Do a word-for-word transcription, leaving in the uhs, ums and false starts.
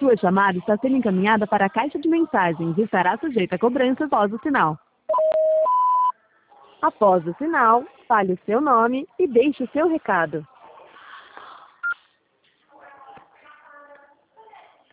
Sua chamada está sendo encaminhada para a caixa de mensagens e estará sujeita a cobrança após o sinal. Após o sinal, fale o seu nome e deixe o seu recado.